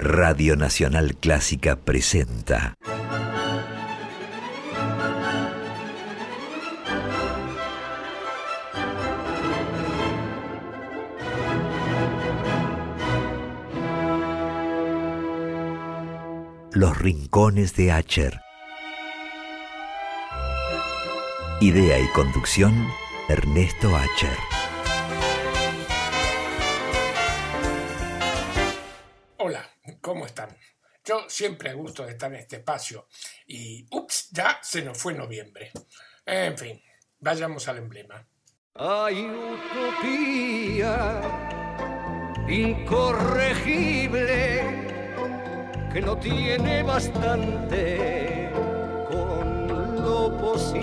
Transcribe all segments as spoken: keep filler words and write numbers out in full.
Radio Nacional Clásica presenta Los Rincones de Acher. Idea y conducción, Ernesto Acher. Hola, ¿cómo están? Yo siempre a gusto de estar en este espacio y ups, ya se nos fue noviembre. En fin, vayamos al emblema. Hay utopía incorregible que no tiene bastante con lo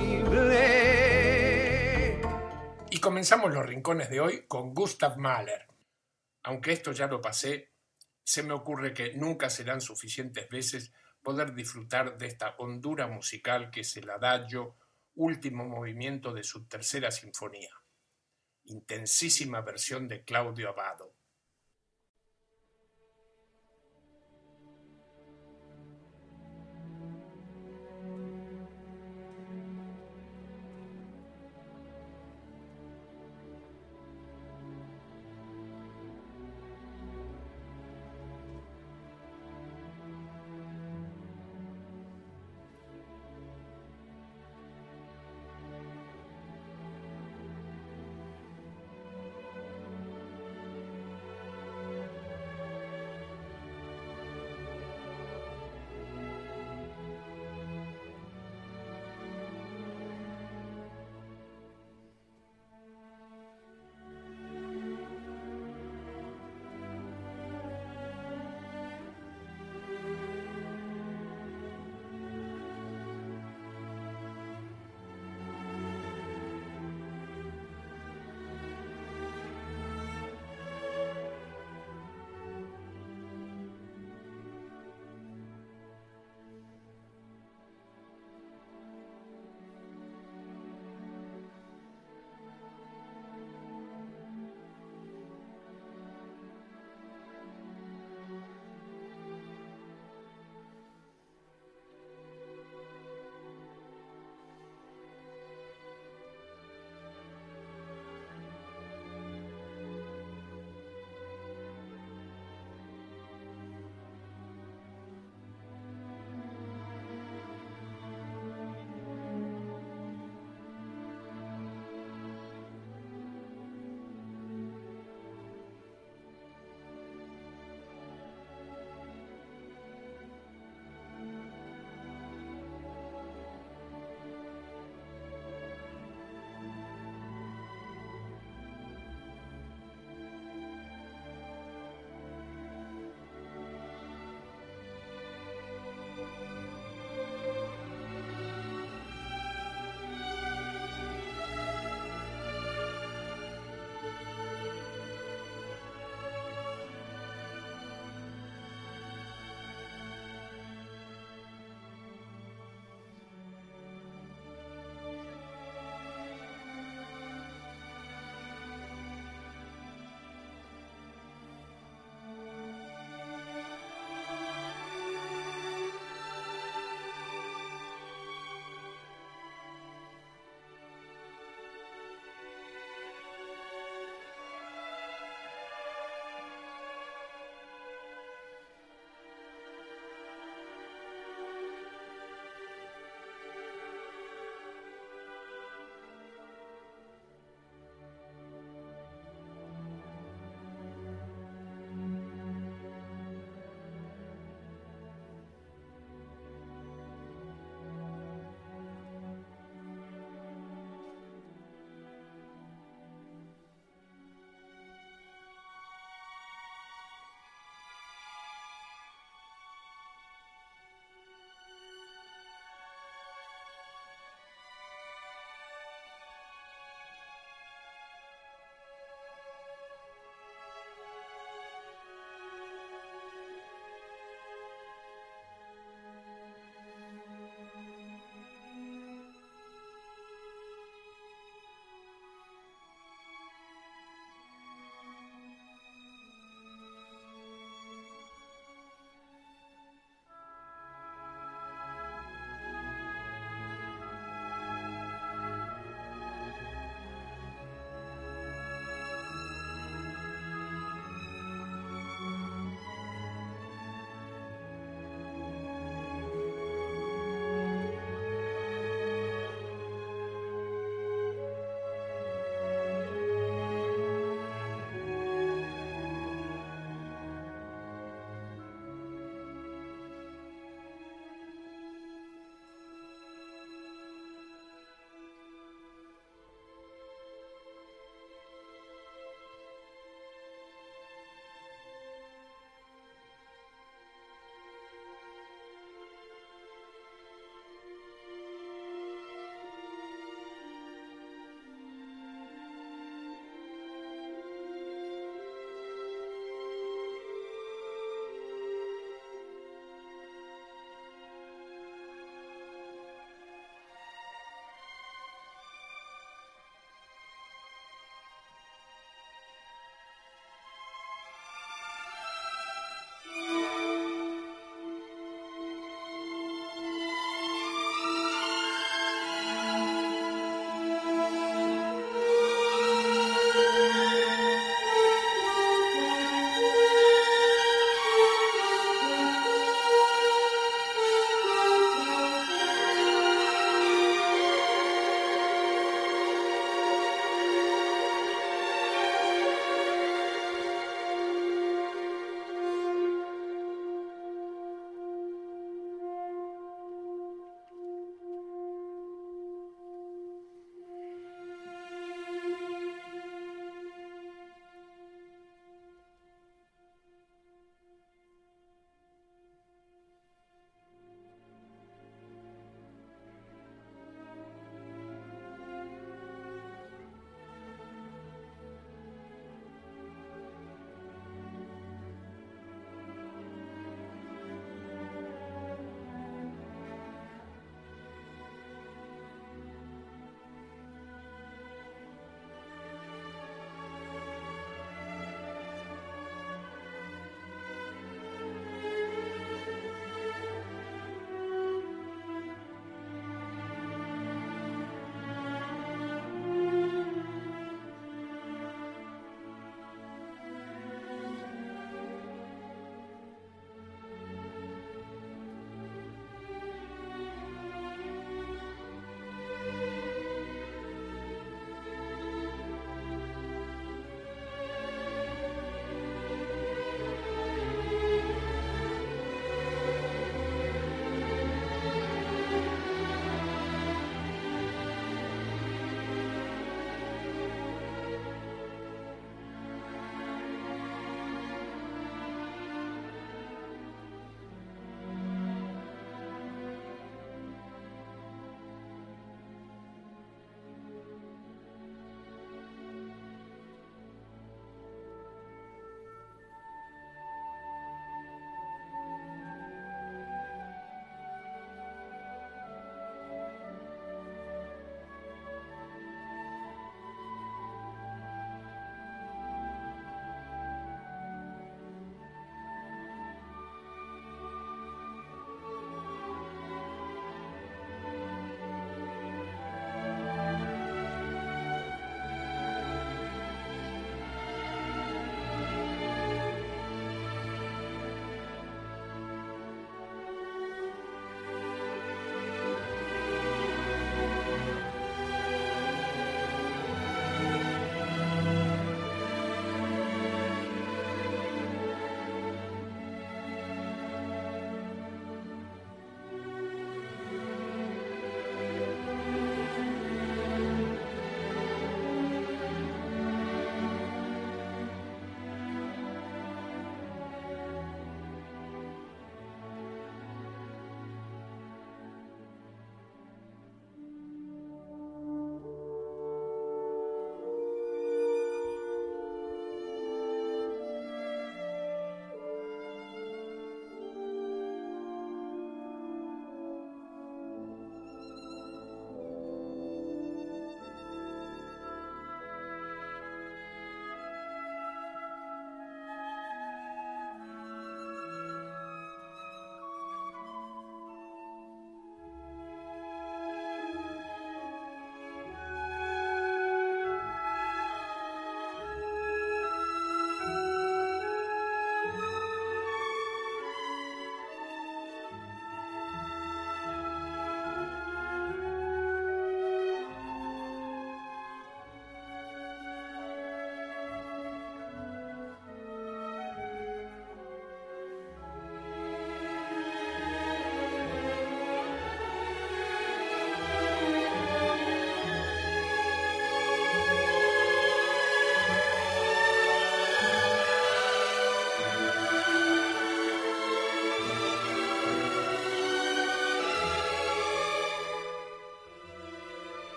posible. Y comenzamos los rincones de hoy con Gustav Mahler. Aunque esto ya lo pasé, se me ocurre que nunca serán suficientes veces poder disfrutar de esta hondura musical que es el adagio, último movimiento de su tercera sinfonía. Intensísima versión de Claudio Abbado.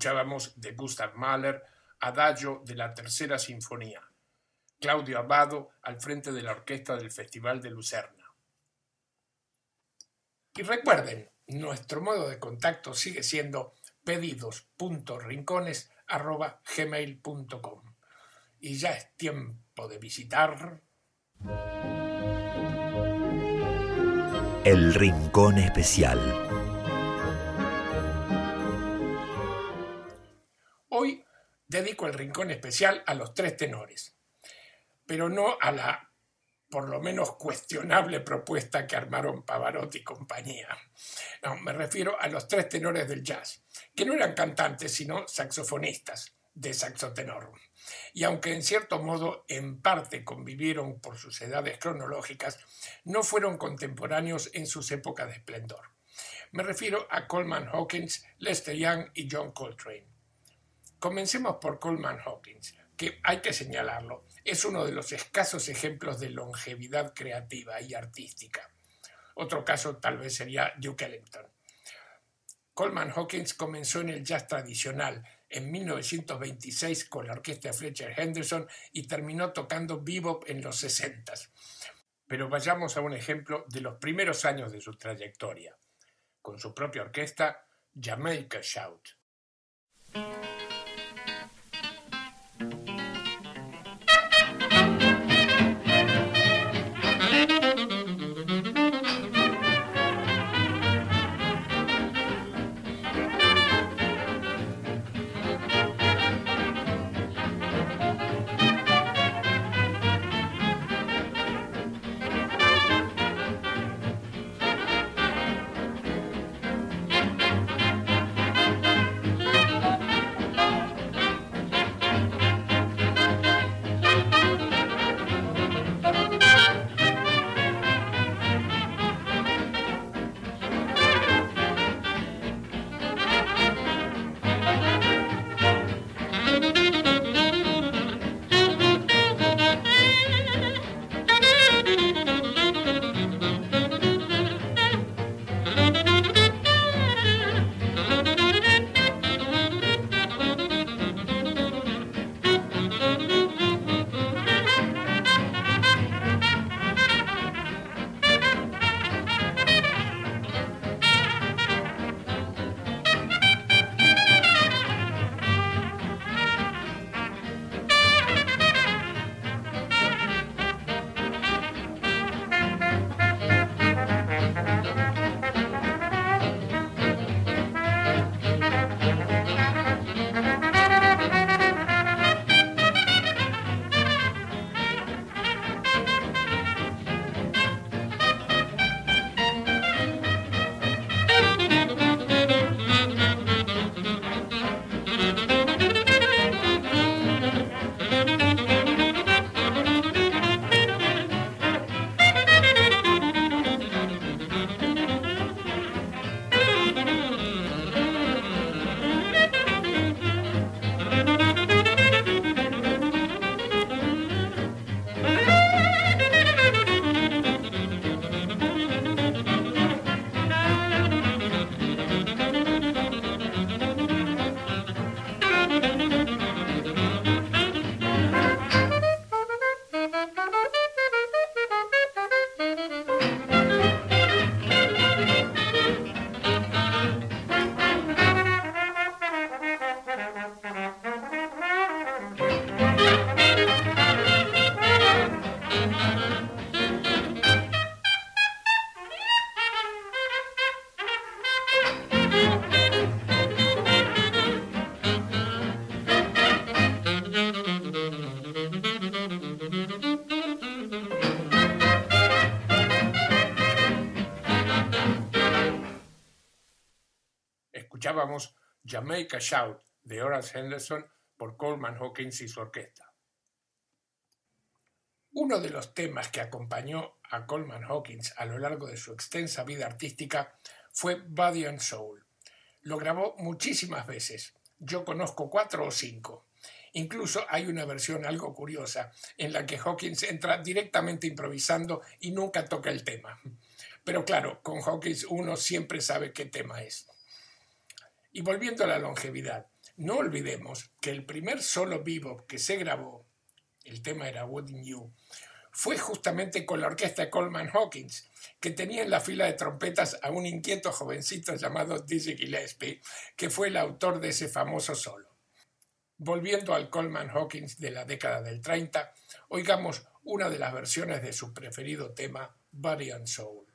Escuchábamos de Gustav Mahler, Adagio de la Tercera Sinfonía. Claudio Abbado al frente de la orquesta del Festival de Lucerna. Y recuerden, nuestro modo de contacto sigue siendo pedidos punto rincones arroba gmail punto com. Y ya es tiempo de visitar El Rincón Especial. Hoy dedico el Rincón Especial a los tres tenores, pero no a la por lo menos cuestionable propuesta que armaron Pavarotti y compañía. No, me refiero a los tres tenores del jazz, que no eran cantantes, sino saxofonistas de saxotenor. Y aunque en cierto modo en parte convivieron por sus edades cronológicas, no fueron contemporáneos en sus épocas de esplendor. Me refiero a Coleman Hawkins, Lester Young y John Coltrane. Comencemos por Coleman Hawkins, que hay que señalarlo, es uno de los escasos ejemplos de longevidad creativa y artística. Otro caso tal vez sería Duke Ellington. Coleman Hawkins comenzó en el jazz tradicional en mil novecientos veintiséis con la orquesta Fletcher Henderson y terminó tocando bebop en los sesentas. Pero vayamos a un ejemplo de los primeros años de su trayectoria, con su propia orquesta, Jamaica Shout. Escuchábamos Jamaica Shout de Horace Henderson por Coleman Hawkins y su orquesta. Uno de los temas que acompañó a Coleman Hawkins a lo largo de su extensa vida artística fue Body and Soul. Lo grabó muchísimas veces. Yo conozco cuatro o cinco. Incluso hay una versión algo curiosa en la que Hawkins entra directamente improvisando y nunca toca el tema. Pero claro, con Hawkins uno siempre sabe qué tema es. Y volviendo a la longevidad, No olvidemos que el primer solo bebop que se grabó, el tema era Wouldn't You, fue justamente con la orquesta de Coleman Hawkins, que tenía en la fila de trompetas a un inquieto jovencito llamado Dizzy Gillespie, que fue el autor de ese famoso solo. Volviendo al Coleman Hawkins de la década del treinta, oigamos una de las versiones de su preferido tema, Body and Soul.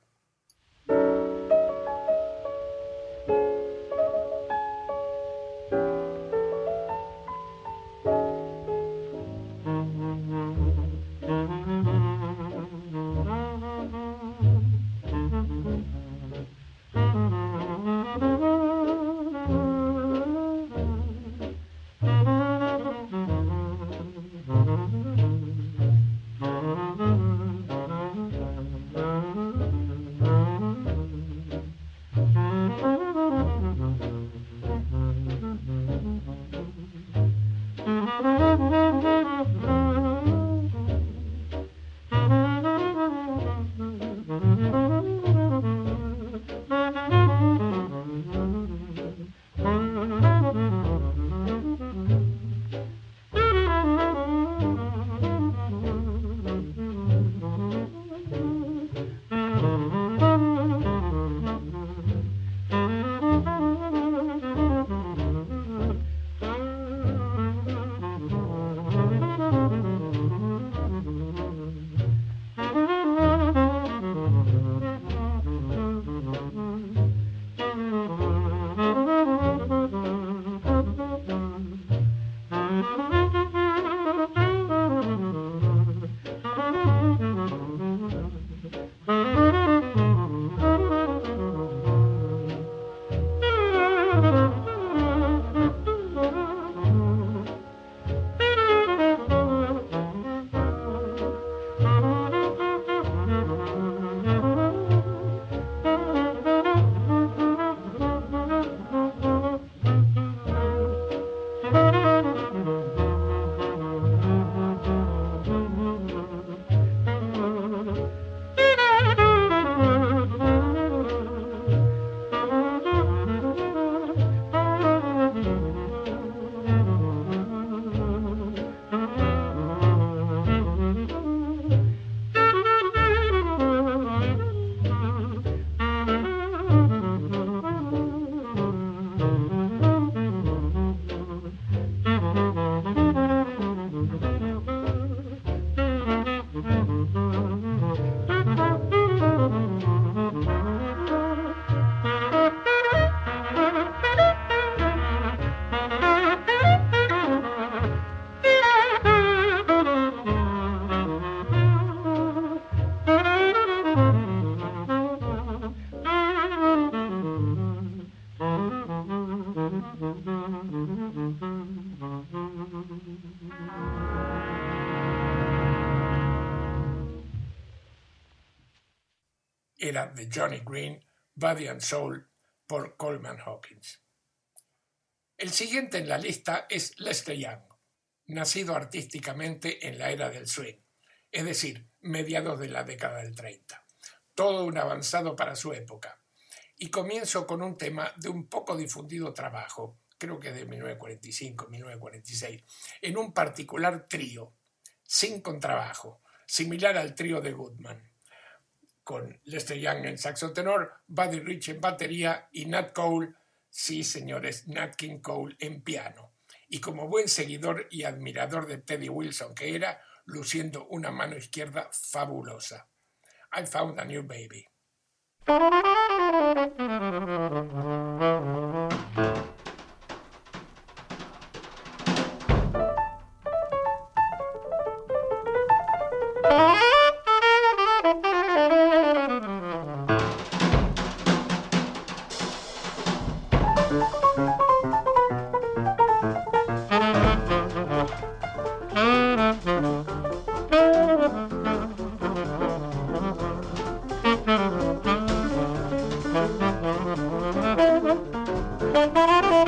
Era de Johnny Green, Body and Soul, por Coleman Hawkins. El siguiente en la lista es Lester Young, nacido artísticamente en la era del swing, es decir, mediados de la década del treinta. Todo un avanzado para su época. Y comienzo con un tema de un poco difundido trabajo, creo que de mil novecientos cuarenta y cinco, mil novecientos cuarenta y seis, en un particular trío, sin contrabajo, similar al trío de Goodman, con Lester Young en saxo tenor, Buddy Rich en batería y Nat Cole, sí señores, Nat King Cole en piano. Y como buen seguidor y admirador de Teddy Wilson que era, luciendo una mano izquierda fabulosa. I Found a New Baby. Thank you.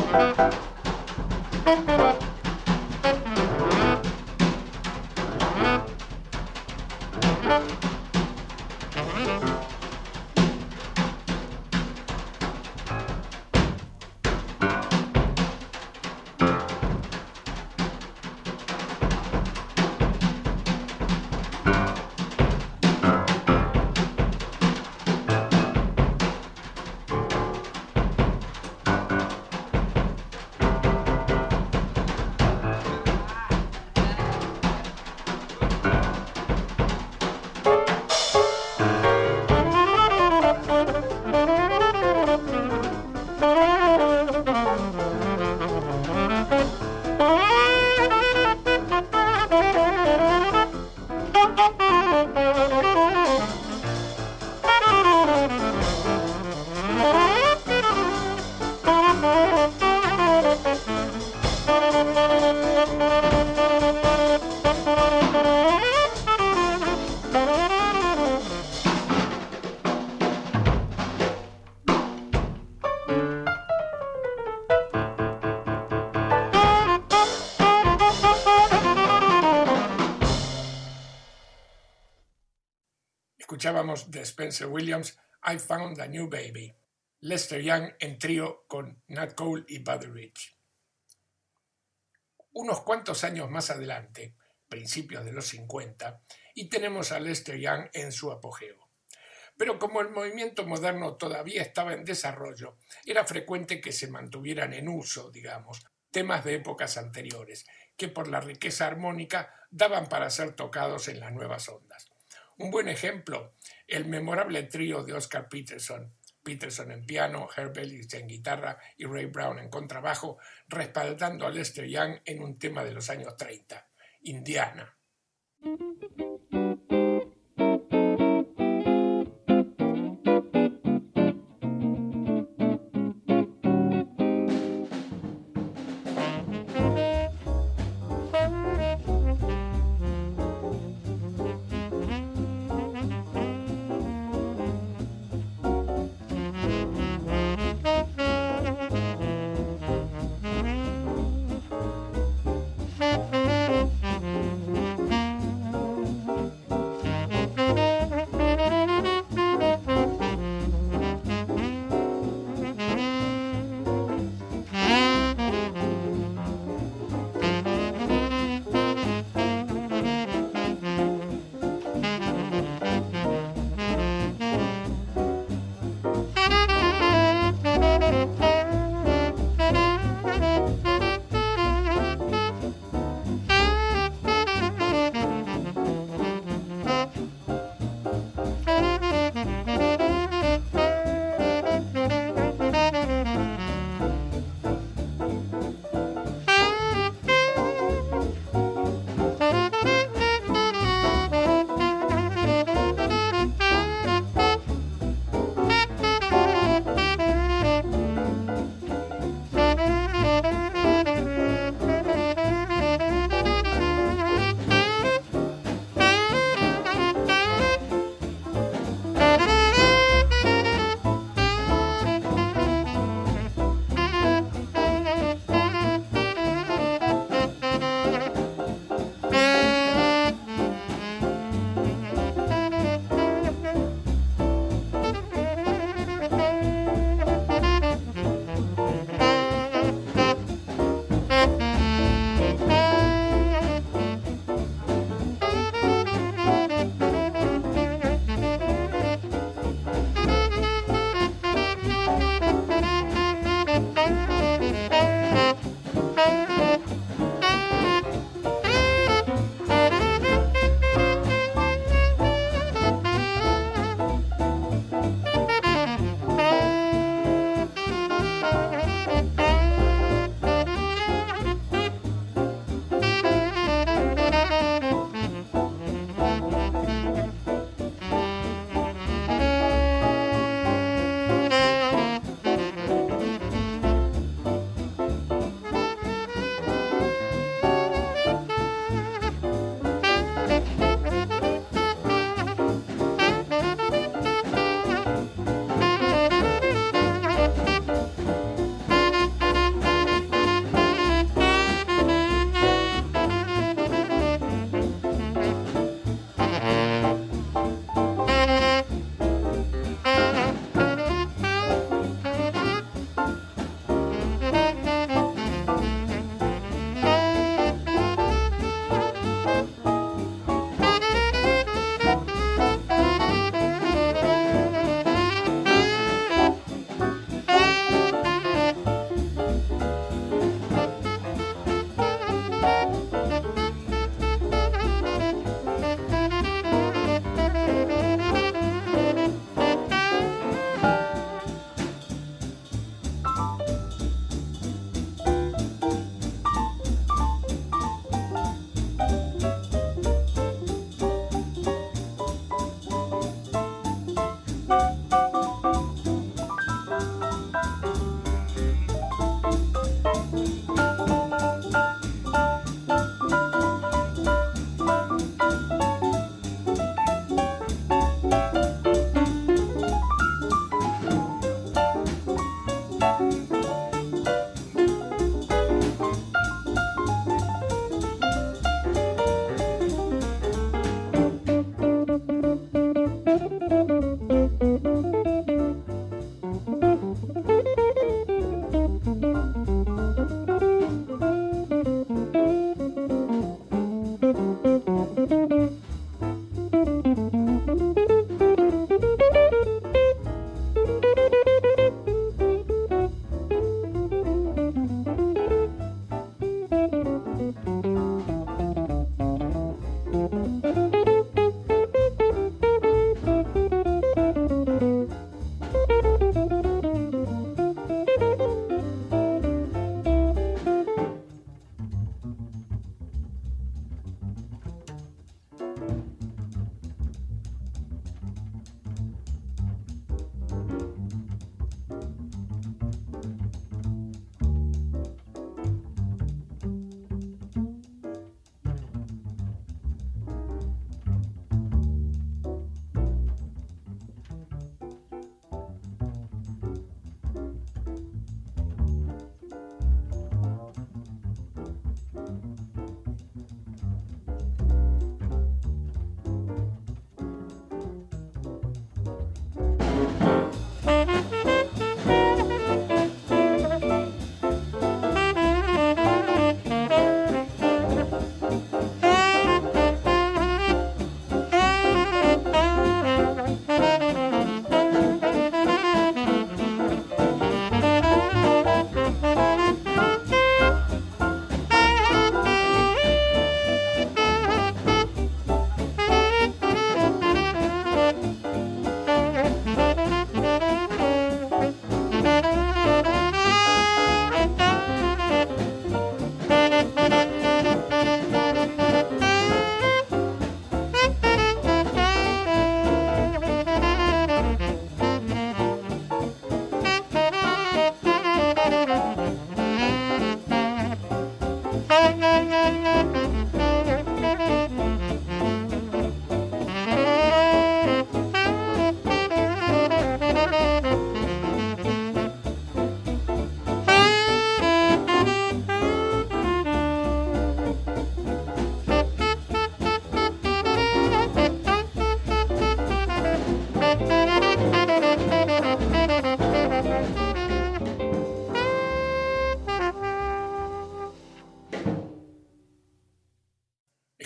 Escuchábamos de Spencer Williams, I Found a New Baby. Lester Young en trío con Nat Cole y Buddy Rich. Unos cuantos años más adelante, principios de los cincuenta, y tenemos a Lester Young en su apogeo. Pero como el movimiento moderno todavía estaba en desarrollo, era frecuente que se mantuvieran en uso, digamos, temas de épocas anteriores, que por la riqueza armónica daban para ser tocados en las nuevas ondas. Un buen ejemplo, el memorable trío de Oscar Peterson, Peterson en piano, Herb Ellis en guitarra y Ray Brown en contrabajo, respaldando a Lester Young en un tema de los años treinta, Indiana.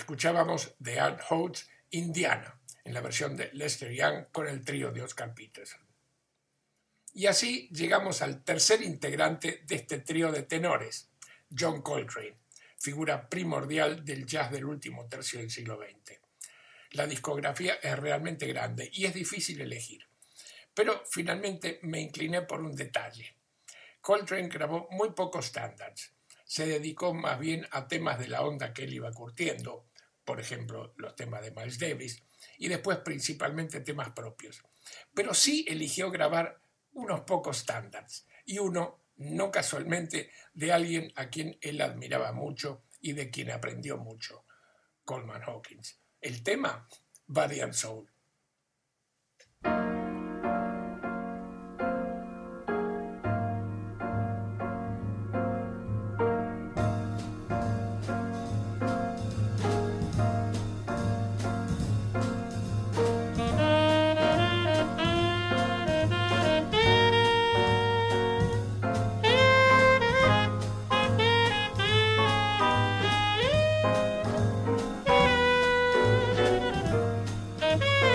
escuchábamos de Art Hodes, Indiana, en la versión de Lester Young con el trío de Oscar Peterson. Y así llegamos al tercer integrante de este trío de tenores, John Coltrane, figura primordial del jazz del último tercio del siglo veinte. La discografía es realmente grande y es difícil elegir, pero finalmente me incliné por un detalle. Coltrane grabó muy pocos standards, se dedicó más bien a temas de la onda que él iba curtiendo, por ejemplo, los temas de Miles Davis, y después principalmente temas propios. Pero sí eligió grabar unos pocos standards, y uno, no casualmente, de alguien a quien él admiraba mucho y de quien aprendió mucho, Coleman Hawkins. El tema, Body and Soul. Thank you.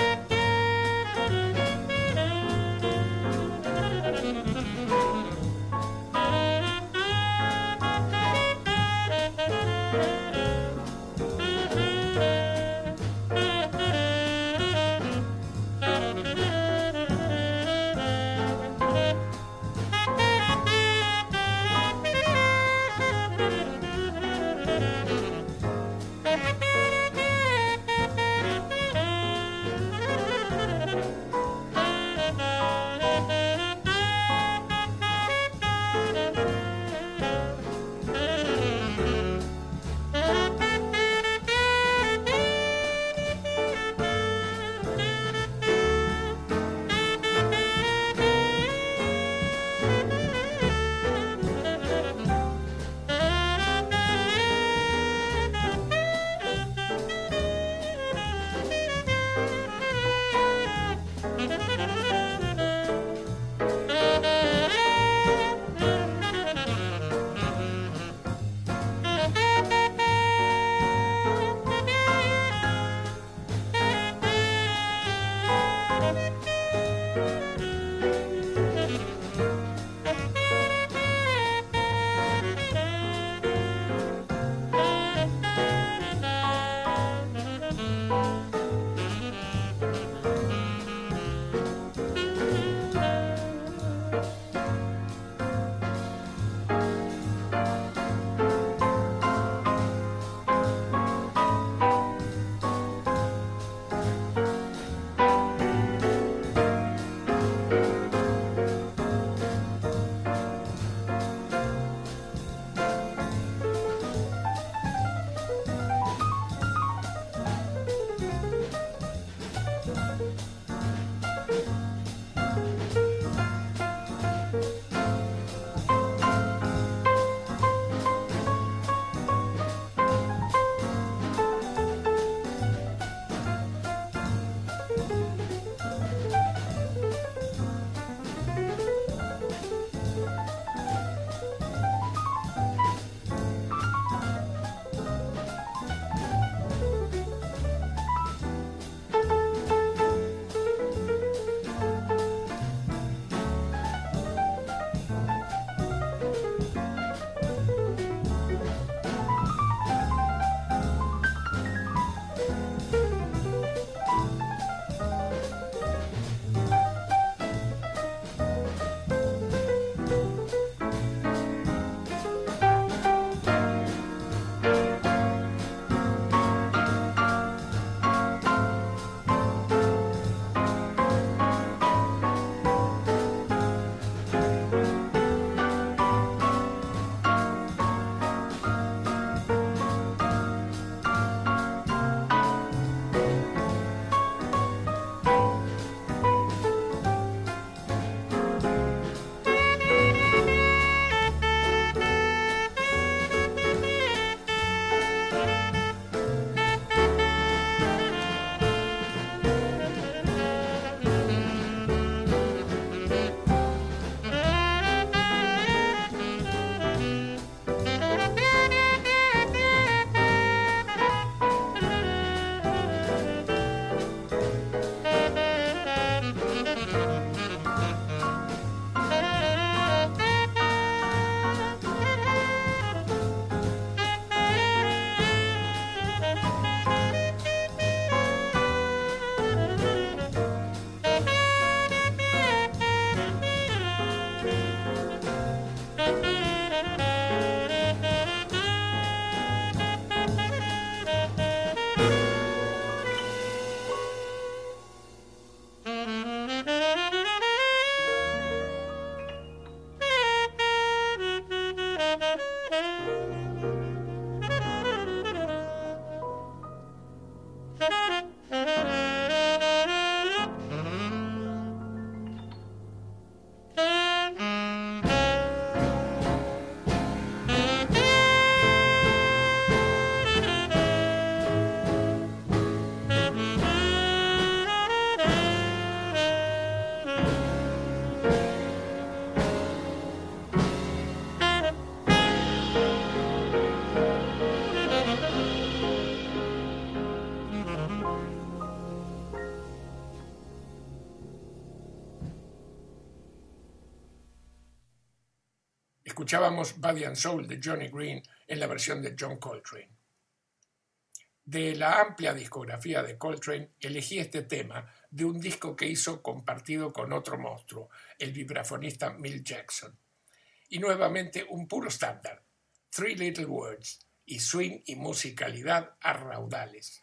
Escuchábamos Body and Soul de Johnny Green en la versión de John Coltrane. De la amplia discografía de Coltrane, elegí este tema de un disco que hizo compartido con otro monstruo, el vibrafonista Milt Jackson. Y nuevamente un puro estándar, Three Little Words, y swing y musicalidad a raudales.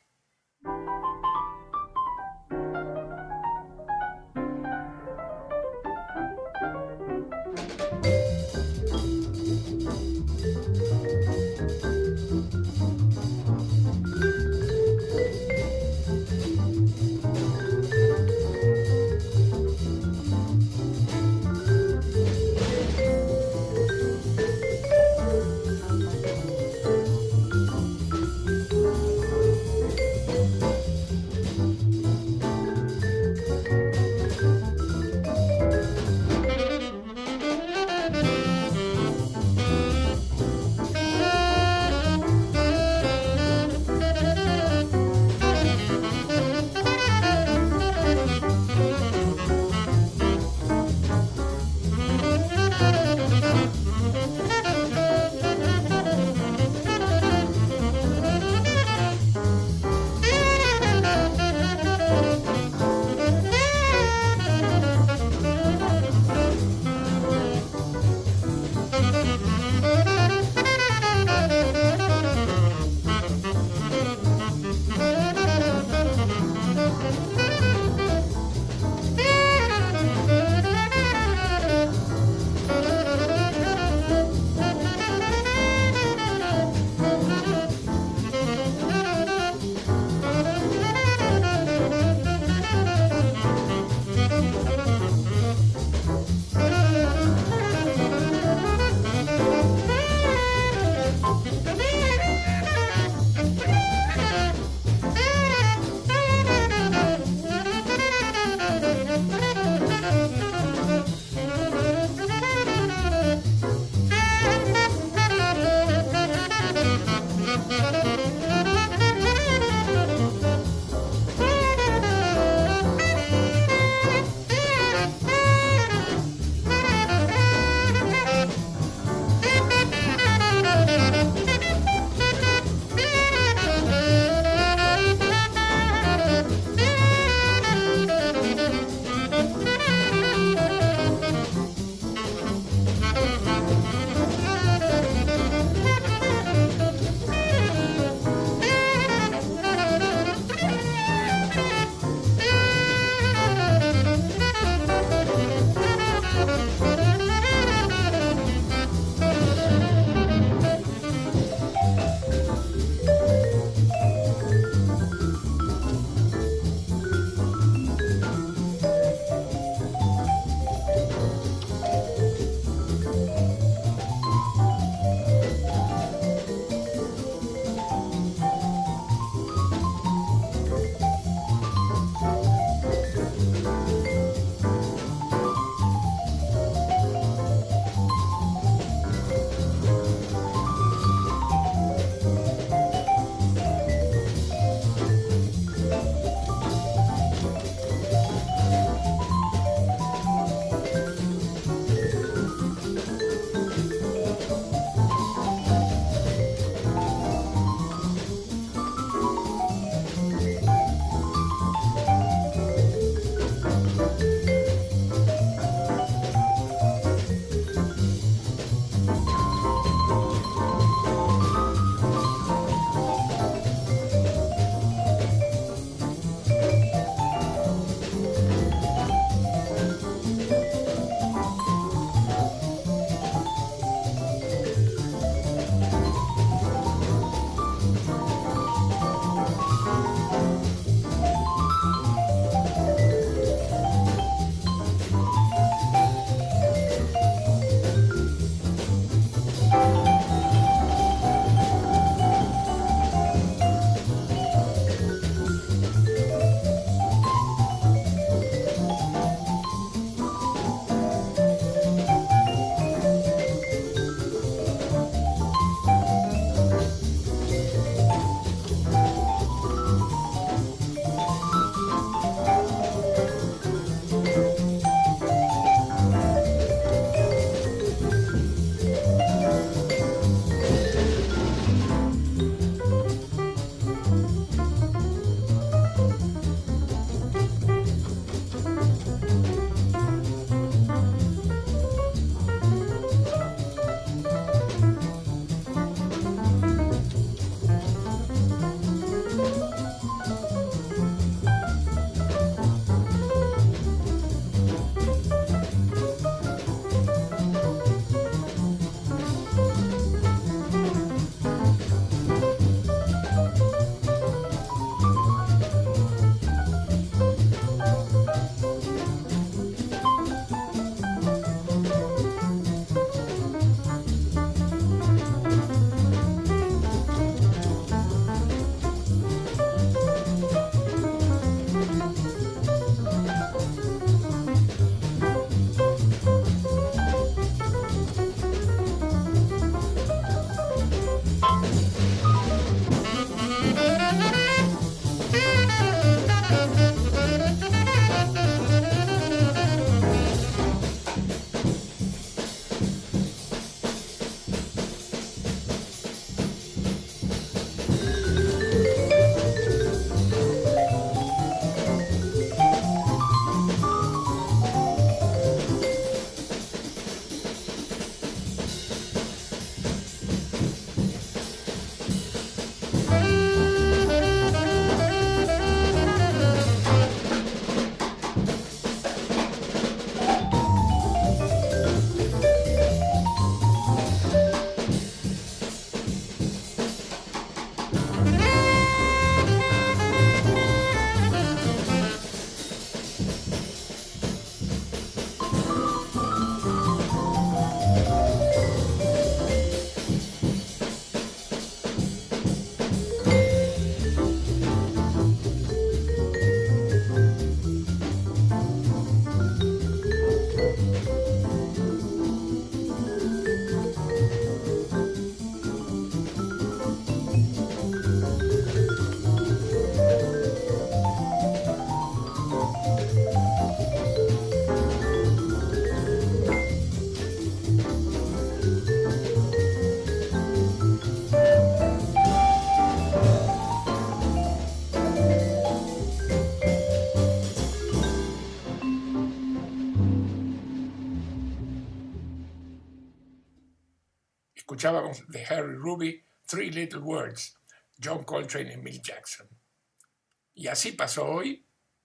Escuchábamos de Harry Ruby, Three Little Words, John Coltrane y Milt Jackson. Y así pasó hoy.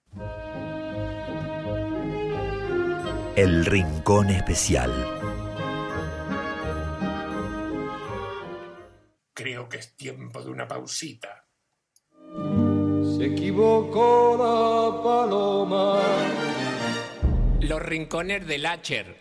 El Rincón Especial. Creo que es tiempo de una pausita. Se equivocó la paloma. Los rincones del Acher.